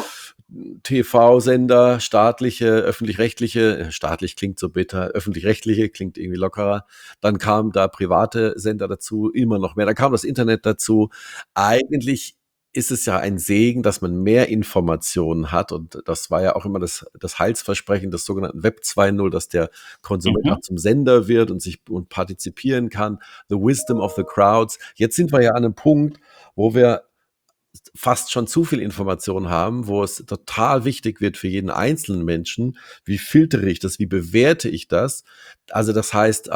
TV-Sender, staatliche, öffentlich-rechtliche, staatlich klingt so bitter, öffentlich-rechtliche klingt irgendwie lockerer. Dann kamen da private Sender dazu, immer noch mehr. Dann kam das Internet dazu. Eigentlich ist es ja ein Segen, dass man mehr Informationen hat. Und das war ja auch immer das Heilsversprechen des sogenannten Web 2.0, dass der Konsument auch Mhm. zum Sender wird und partizipieren kann. The wisdom of the crowds. Jetzt sind wir ja an einem Punkt, wo wir fast schon zu viel Information haben, wo es total wichtig wird für jeden einzelnen Menschen, wie filtere ich das, wie bewerte ich das? Also das heißt,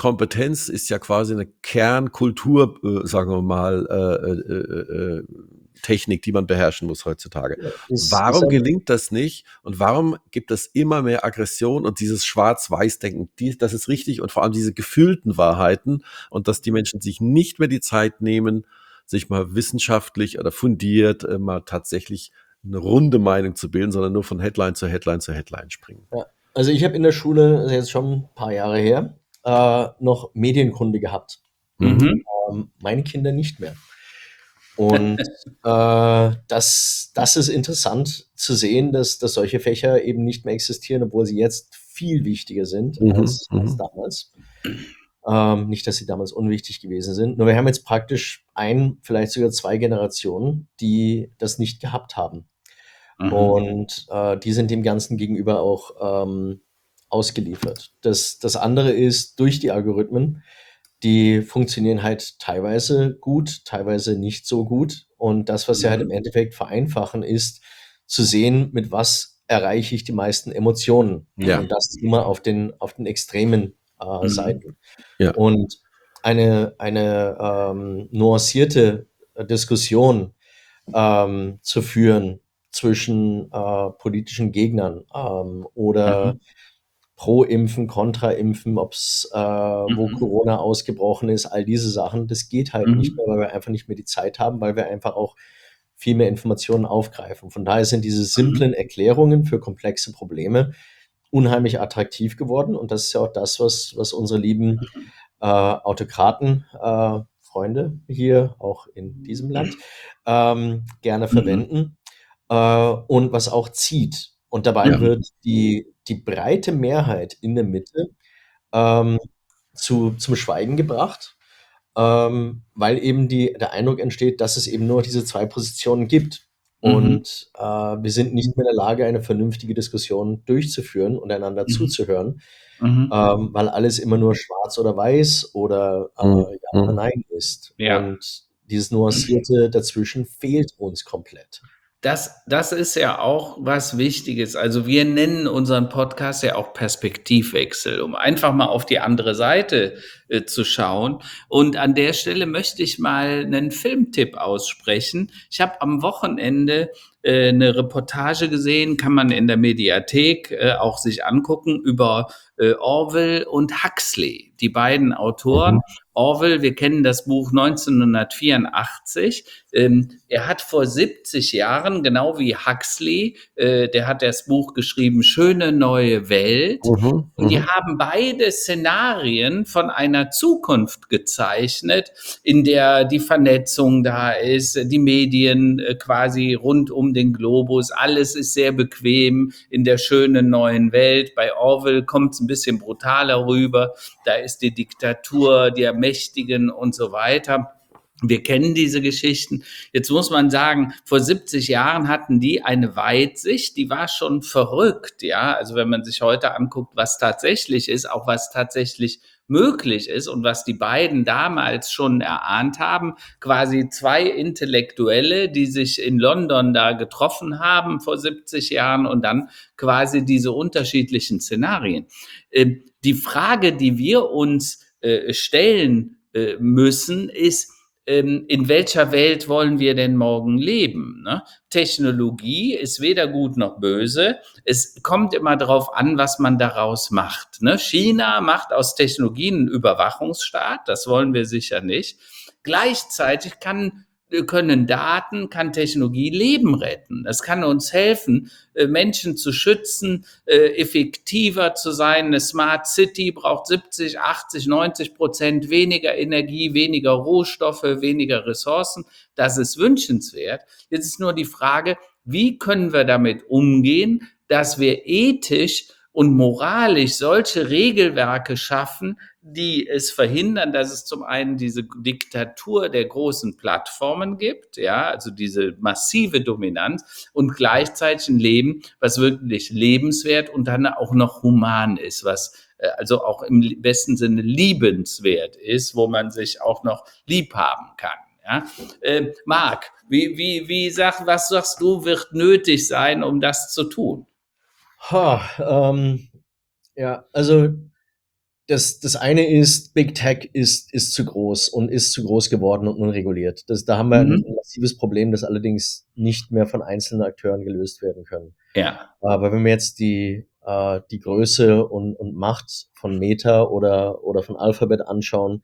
Medienkompetenz ist ja quasi eine Kernkultur, sagen wir mal, Technik, die man beherrschen muss heutzutage. Ja, Warum gelingt das nicht und warum gibt es immer mehr Aggression und dieses Schwarz-Weiß-Denken? Das ist richtig und vor allem diese gefühlten Wahrheiten und dass die Menschen sich nicht mehr die Zeit nehmen, sich mal wissenschaftlich oder fundiert mal tatsächlich eine runde Meinung zu bilden, sondern nur von Headline zu Headline zu Headline springen. Ja. Also ich habe in der Schule, das ist jetzt schon ein paar Jahre her, noch Medienkunde gehabt. Mhm. Meine Kinder nicht mehr. Und das ist interessant zu sehen, dass solche Fächer eben nicht mehr existieren, obwohl sie jetzt viel wichtiger sind als damals. Nicht, dass sie damals unwichtig gewesen sind. Nur wir haben jetzt praktisch vielleicht sogar 2 Generationen, die das nicht gehabt haben. Und die sind dem Ganzen gegenüber auch ausgeliefert. Das andere ist, durch die Algorithmen, die funktionieren halt teilweise gut, teilweise nicht so gut. Und das, was sie halt im Endeffekt vereinfachen, ist zu sehen, mit was erreiche ich die meisten Emotionen. Ja. Und das immer auf den extremen Seiten. Ja. Und eine nuancierte Diskussion zu führen zwischen politischen Gegnern oder Pro-Impfen, Kontra-Impfen, wo Corona ausgebrochen ist, all diese Sachen, das geht halt nicht mehr, weil wir einfach nicht mehr die Zeit haben, weil wir einfach auch viel mehr Informationen aufgreifen. Von daher sind diese simplen Erklärungen für komplexe Probleme unheimlich attraktiv geworden und das ist ja auch das, was unsere lieben Autokraten, Freunde hier auch in diesem Land gerne verwenden und was auch zieht. Und dabei wird die breite Mehrheit in der Mitte zum Schweigen gebracht, weil eben der Eindruck entsteht, dass es eben nur diese 2 Positionen gibt. Und wir sind nicht mehr in der Lage, eine vernünftige Diskussion durchzuführen und einander zuzuhören, weil alles immer nur schwarz oder weiß oder ja oder nein ist. Ja. Und dieses Nuancierte dazwischen fehlt uns komplett. Das ist ja auch was Wichtiges. Also wir nennen unseren Podcast ja auch Perspektivwechsel, um einfach mal auf die andere Seite zu schauen. Und an der Stelle möchte ich mal einen Filmtipp aussprechen. Ich habe am Wochenende eine Reportage gesehen, kann man in der Mediathek auch sich angucken, über Orwell und Huxley, die beiden Autoren. Orwell, wir kennen das Buch 1984. Er hat vor 70 Jahren, genau wie Huxley, der hat das Buch geschrieben, Schöne neue Welt. Und die haben beide Szenarien von einer Zukunft gezeichnet, in der die Vernetzung da ist, die Medien quasi rund um den Globus, alles ist sehr bequem in der schönen neuen Welt. Bei Orwell kommt es ein bisschen brutaler rüber, da ist die Diktatur der Mächtigen und so weiter. Wir kennen diese Geschichten. Jetzt muss man sagen, vor 70 Jahren hatten die eine Weitsicht, die war schon verrückt, ja. Also wenn man sich heute anguckt, was tatsächlich ist, auch was tatsächlich möglich ist und was die beiden damals schon erahnt haben, quasi 2 Intellektuelle, die sich in London da getroffen haben vor 70 Jahren und dann quasi diese unterschiedlichen Szenarien. Die Frage, die wir uns stellen müssen, ist, in welcher Welt wollen wir denn morgen leben? Ne? Technologie ist weder gut noch böse. Es kommt immer darauf an, was man daraus macht. Ne? China macht aus Technologie einen Überwachungsstaat. Das wollen wir sicher nicht. Gleichzeitig können Daten, kann Technologie Leben retten. Das kann uns helfen, Menschen zu schützen, effektiver zu sein. Eine Smart City braucht 70, 80, 90% weniger Energie, weniger Rohstoffe, weniger Ressourcen. Das ist wünschenswert. Jetzt ist nur die Frage, wie können wir damit umgehen, dass wir ethisch und moralisch solche Regelwerke schaffen, die es verhindern, dass es zum einen diese Diktatur der großen Plattformen gibt, ja, also diese massive Dominanz und gleichzeitig ein Leben, was wirklich lebenswert und dann auch noch human ist, was also auch im besten Sinne liebenswert ist, wo man sich auch noch lieb haben kann. Ja? Marc, was sagst du, wird nötig sein, um das zu tun? Ja, also das eine ist, Big Tech ist zu groß und ist zu groß geworden und unreguliert. Da haben wir ein massives Problem, das allerdings nicht mehr von einzelnen Akteuren gelöst werden können. Ja. Aber wenn wir jetzt die Größe und Macht von Meta oder von Alphabet anschauen,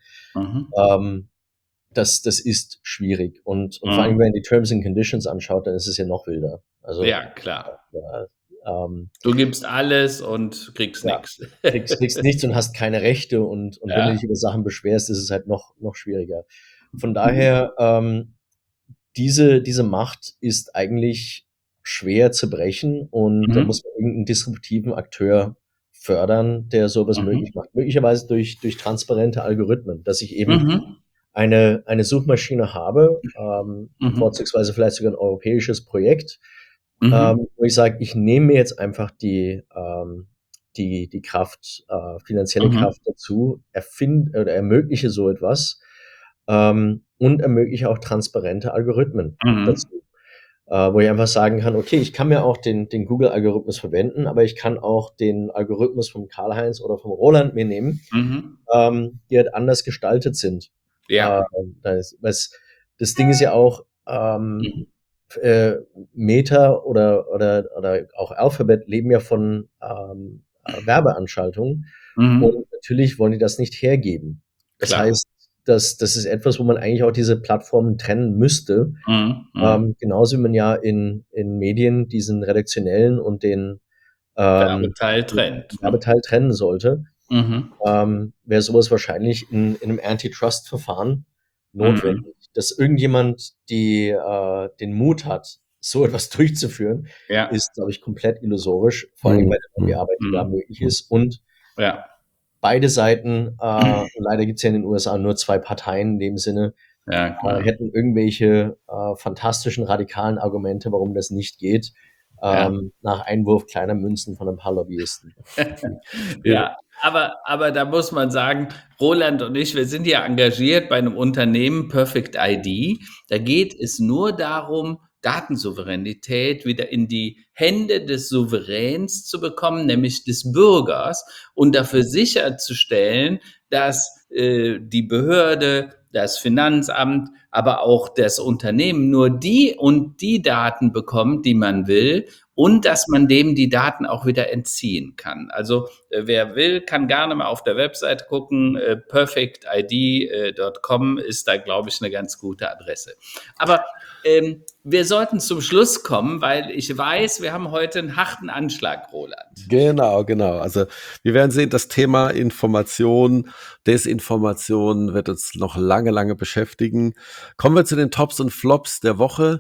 das ist schwierig. Und vor allem, wenn man die Terms and Conditions anschaut, dann ist es ja noch wilder. Also, ja, klar. Du gibst alles und kriegst nichts. Kriegst nichts und hast keine Rechte. Und wenn du dich über Sachen beschwerst, ist es halt noch schwieriger. Von daher, diese Macht ist eigentlich schwer zu brechen und da muss man irgendeinen disruptiven Akteur fördern, der sowas möglich macht. Möglicherweise durch transparente Algorithmen, dass ich eben eine Suchmaschine habe, vorzugsweise vielleicht sogar ein europäisches Projekt, wo ich sage, ich nehme mir jetzt einfach die Kraft, finanzielle Kraft dazu, erfinde oder ermögliche so etwas, und ermögliche auch transparente Algorithmen dazu. Wo ich einfach sagen kann, okay, ich kann mir auch den Google-Algorithmus verwenden, aber ich kann auch den Algorithmus vom Karl-Heinz oder vom Roland mir nehmen, die halt anders gestaltet sind. Ja. Das Ding ist ja auch, Meta oder auch Alphabet leben ja von Werbeanschaltungen und natürlich wollen die das nicht hergeben. Das heißt, das ist etwas, wo man eigentlich auch diese Plattformen trennen müsste. Genauso wie man ja in Medien diesen redaktionellen und den Werbeteil trennen sollte. Wäre sowas wahrscheinlich in einem Antitrust-Verfahren notwendig. Dass irgendjemand den Mut hat, so etwas durchzuführen, ist, glaube ich, komplett illusorisch, vor allem bei der Lobbyarbeit, die da möglich ist. Und beide Seiten, leider gibt es ja in den USA nur 2 Parteien in dem Sinne, hätten irgendwelche fantastischen, radikalen Argumente, warum das nicht geht, nach Einwurf kleiner Münzen von ein paar Lobbyisten. Ja, aber da muss man sagen, Roland und ich, wir sind ja engagiert bei einem Unternehmen, Perfect ID. Da geht es nur darum, Datensouveränität wieder in die Hände des Souveräns zu bekommen, nämlich des Bürgers, und dafür sicherzustellen, dass die Behörde, das Finanzamt, aber auch das Unternehmen nur die Daten bekommt, die man will, und dass man dem die Daten auch wieder entziehen kann. Also wer will, kann gerne mal auf der Website gucken. perfectid.com ist da, glaube ich, eine ganz gute Adresse. Aber wir sollten zum Schluss kommen, weil ich weiß, wir haben heute einen harten Anschlag, Roland. Genau. Also wir werden sehen, das Thema Information, Desinformation wird uns noch lange beschäftigen. Kommen wir zu den Tops und Flops der Woche.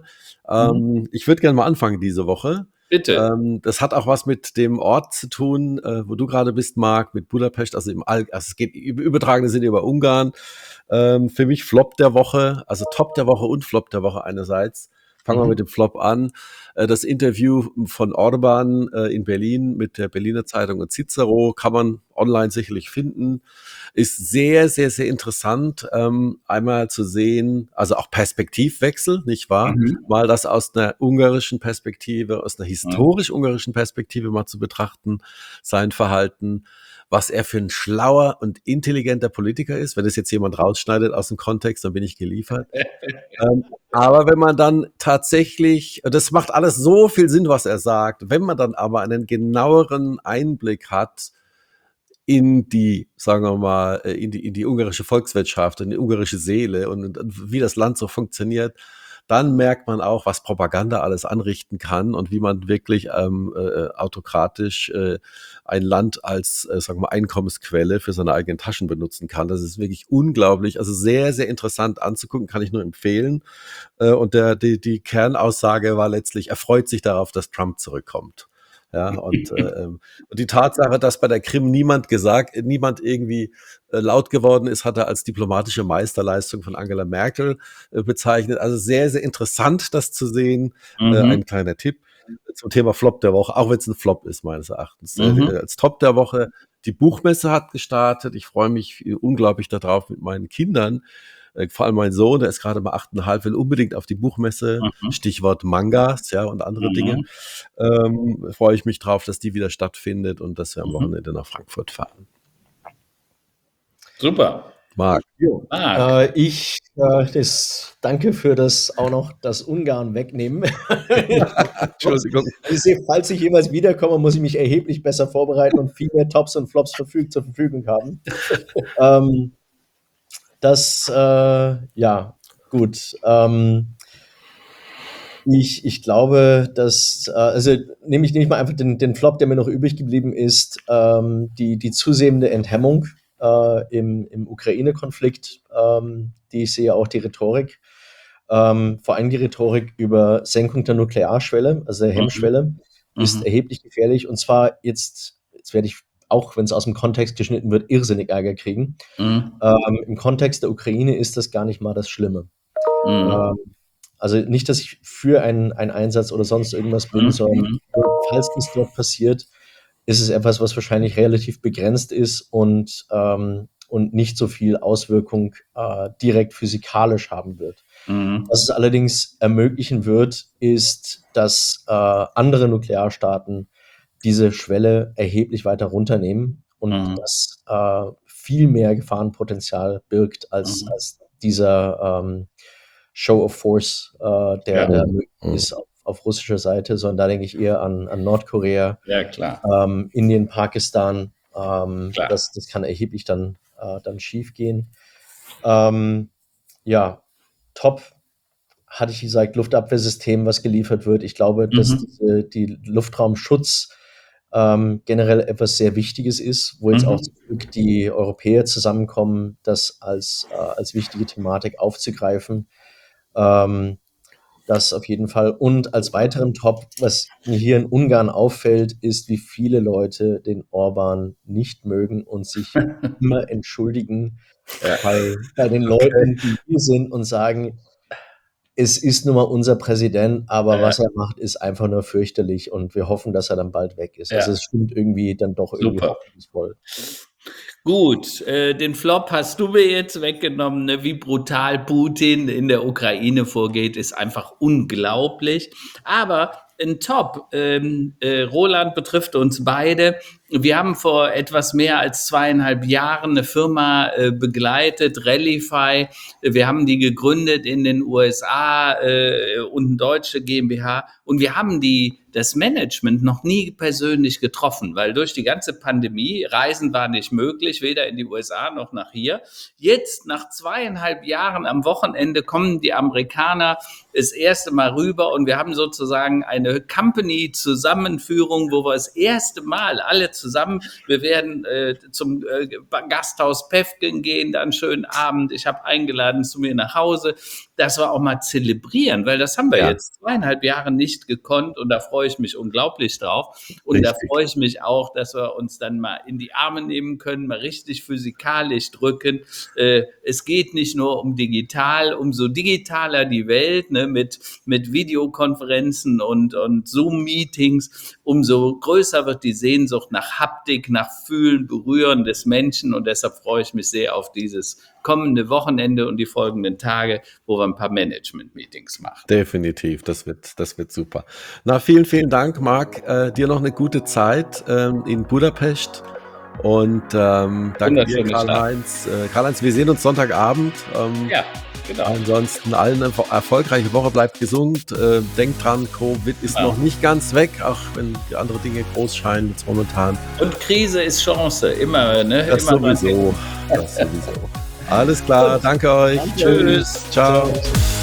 Ich würde gerne mal anfangen diese Woche. Bitte. Das hat auch was mit dem Ort zu tun, wo du gerade bist, Marc, mit Budapest. Also es geht im übertragenen Sinne über Ungarn. Für mich Flop der Woche, also Top der Woche und Flop der Woche einerseits. Fangen wir mit dem Flop an. Das Interview von Orban in Berlin mit der Berliner Zeitung und Cicero kann man online sicherlich finden. Ist sehr interessant, einmal zu sehen, also auch Perspektivwechsel, nicht wahr? Mal das aus einer ungarischen Perspektive, aus einer historisch-ungarischen Perspektive mal zu betrachten, sein Verhalten, was er für ein schlauer und intelligenter Politiker ist. Wenn das jetzt jemand rausschneidet aus dem Kontext, dann bin ich geliefert. Aber wenn man dann tatsächlich, das macht alles so viel Sinn, was er sagt, wenn man dann aber einen genaueren Einblick hat in die, sagen wir mal, in die ungarische Volkswirtschaft, in die ungarische Seele und wie das Land so funktioniert, dann merkt man auch, was Propaganda alles anrichten kann und wie man wirklich autokratisch ein Land als, sagen wir mal, Einkommensquelle für seine eigenen Taschen benutzen kann. Das ist wirklich unglaublich, also sehr interessant anzugucken, kann ich nur empfehlen. Und die Kernaussage war letztlich, er freut sich darauf, dass Trump zurückkommt. Ja, und die Tatsache, dass bei der Krim niemand irgendwie laut geworden ist, hat er als diplomatische Meisterleistung von Angela Merkel bezeichnet. Also sehr interessant, das zu sehen. Ein kleiner Tipp zum Thema Flop der Woche, auch wenn es ein Flop ist, meines Erachtens. Als Top der Woche, die Buchmesse hat gestartet. Ich freue mich unglaublich darauf mit meinen Kindern. Vor allem mein Sohn, der ist gerade mal 8,5, will unbedingt auf die Buchmesse, Stichwort Mangas, ja, und andere Dinge. Freue ich mich drauf, dass die wieder stattfindet und dass wir am Wochenende nach Frankfurt fahren. Super. Marc. Marc. Danke für das auch noch das Ungarn wegnehmen. Entschuldigung. Ich sehe, falls ich jemals wiederkomme, muss ich mich erheblich besser vorbereiten und viel mehr Tops und Flops zur Verfügung haben. Gut. Ich glaube, dass, also nehme ich mal einfach den Flop, der mir noch übrig geblieben ist, die zusehende Enthemmung im Ukraine-Konflikt, die ich sehe, auch die Rhetorik, vor allem die Rhetorik über Senkung der Nuklearschwelle, also der Hemmschwelle, ist erheblich gefährlich. Und zwar jetzt werde ich, auch wenn es aus dem Kontext geschnitten wird, irrsinnig Ärger kriegen. Im Kontext der Ukraine ist das gar nicht mal das Schlimme. Also nicht, dass ich für einen Einsatz oder sonst irgendwas bin, sondern falls das dort passiert, ist es etwas, was wahrscheinlich relativ begrenzt ist und nicht so viel Auswirkung direkt physikalisch haben wird. Was es allerdings ermöglichen wird, ist, dass andere Nuklearstaaten diese Schwelle erheblich weiter runternehmen und das viel mehr Gefahrenpotenzial birgt als dieser Show of Force, der ist auf russischer Seite, sondern da denke ich eher an Nordkorea, Indien, Pakistan. Das kann erheblich dann schief gehen. Top hatte ich gesagt, Luftabwehrsystem, was geliefert wird. Ich glaube, dass die Luftraumschutz generell etwas sehr Wichtiges ist, wo jetzt auch zum Glück die Europäer zusammenkommen, das als wichtige Thematik aufzugreifen. Das auf jeden Fall. Und als weiteren Top, was mir hier in Ungarn auffällt, ist, wie viele Leute den Orban nicht mögen und sich immer entschuldigen bei den Leuten, die hier sind und sagen, es ist nun mal unser Präsident, aber was er macht, ist einfach nur fürchterlich und wir hoffen, dass er dann bald weg ist. Also es stimmt irgendwie dann doch irgendwie hoffnungsvoll. Gut, den Flop hast du mir jetzt weggenommen, ne? Wie brutal Putin in der Ukraine vorgeht, ist einfach unglaublich. Aber ein Top, Roland, betrifft uns beide. Wir haben vor etwas mehr als 2,5 Jahren eine Firma begleitet, Rallyfy. Wir haben die gegründet in den USA und eine deutsche GmbH. Und wir haben das Management noch nie persönlich getroffen, weil durch die ganze Pandemie Reisen war nicht möglich, weder in die USA noch nach hier. Jetzt, nach 2,5 Jahren am Wochenende, kommen die Amerikaner das erste Mal rüber und wir haben sozusagen eine Company-Zusammenführung, wo wir das erste Mal alle zusammen, wir werden zum Gasthaus Päffgen gehen, dann schönen Abend, ich habe eingeladen zu mir nach Hause, dass wir auch mal zelebrieren, weil das haben wir jetzt 2,5 Jahre nicht gekonnt und da freue ich mich unglaublich drauf. Und da freue ich mich auch, dass wir uns dann mal in die Arme nehmen können, mal richtig physikalisch drücken. Es geht nicht nur um digital, umso digitaler die Welt, ne, mit Videokonferenzen und Zoom-Meetings, umso größer wird die Sehnsucht nach Haptik, nach Fühlen, Berühren des Menschen und deshalb freue ich mich sehr auf dieses kommende Wochenende und die folgenden Tage, wo wir ein paar Management-Meetings machen. Definitiv, das wird super. Na, vielen Dank, Marc. Dir noch eine gute Zeit in Budapest und danke dir, Karl-Heinz. Karl-Heinz, wir sehen uns Sonntagabend. Ja, genau. Ansonsten allen eine erfolgreiche Woche, bleibt gesund. Denkt dran, Covid ist noch nicht ganz weg, auch wenn die andere Dinge groß scheinen jetzt momentan. Und Krise ist Chance, immer, ne? Das immer sowieso. Alles klar, danke euch. Tschüss. Ciao.